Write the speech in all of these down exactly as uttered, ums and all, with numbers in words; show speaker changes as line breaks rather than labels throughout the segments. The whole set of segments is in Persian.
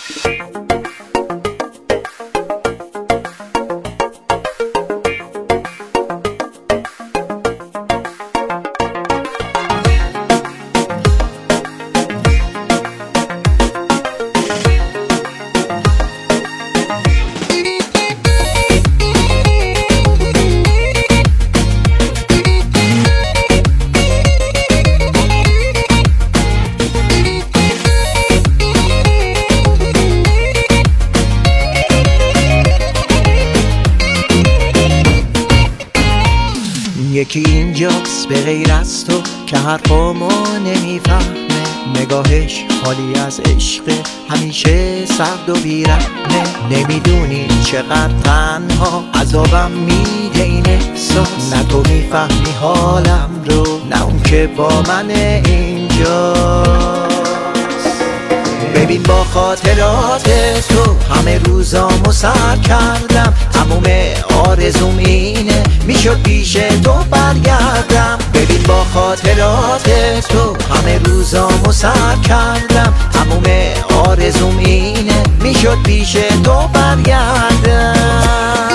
یکی اینجاست به غیر از تو که حرفامو نمیفهمه، نگاهش خالی از عشق، همیشه سرد و بیرحمه. نمیدونی چقدر تنها عذابم میده این احساس، نه تو میفهمی حالم رو نه اون که با من اینجاست. ببین با خاطرات تو همه روزامو سر کردم، تموم آرزوم اینه میشد پیش تو برگردم. ببین با خاطرات تو همه روزامو سر کردم، تموم آرزوم اینه میشد پیش تو برگردم.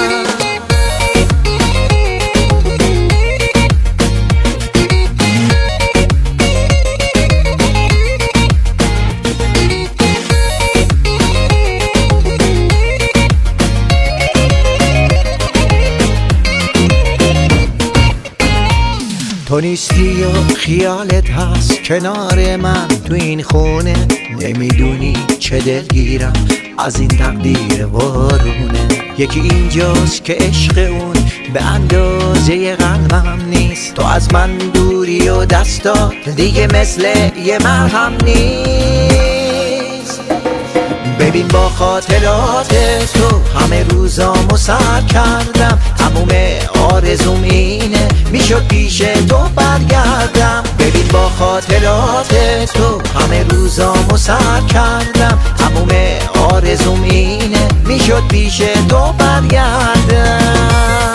تو نیستی و خیالت هست کنار من تو این خونه، نمیدونی چه دلگیرم از این تقدیر وارونه. یکی اینجاست که عشق اون به اندازه قلبم نیست، تو از من دوری و دستا دیگه مثل یه مرهم نیست. ببین با خاطرات تو همه روزامو سر کردم، تموم آرزوم اینه میشد پیش تو برگردم. ببین با خاطرات تو همه روزامو سر کردم، تموم آرزوم اینه میشد پیش تو برگردم.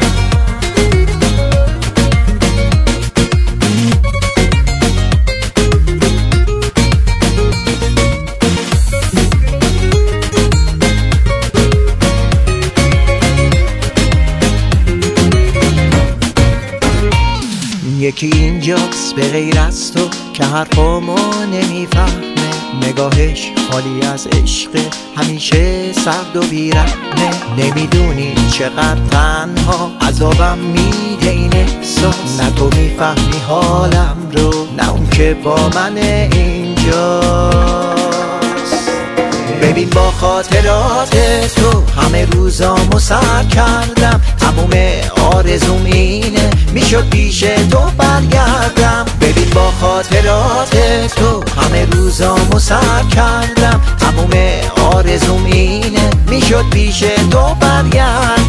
یکی اینجاست به غیر از تو که حرفامو نمیفهمه، نگاهش خالی از عشق، همیشه سرد و بیرحمه. نمیدونی چقدر تنها عذابم میده این احساس، نه تو میفهمی حالم رو نه اون که با من اینجاست. ببین با خاطرات تو همه روزامو سر کردم، تموم آرزوم اینه میشد پیش تو برگردم. ببین با خاطرات تو همه روزامو سر کردم، تموم آرزوم اینه میشد پیش تو برگردم.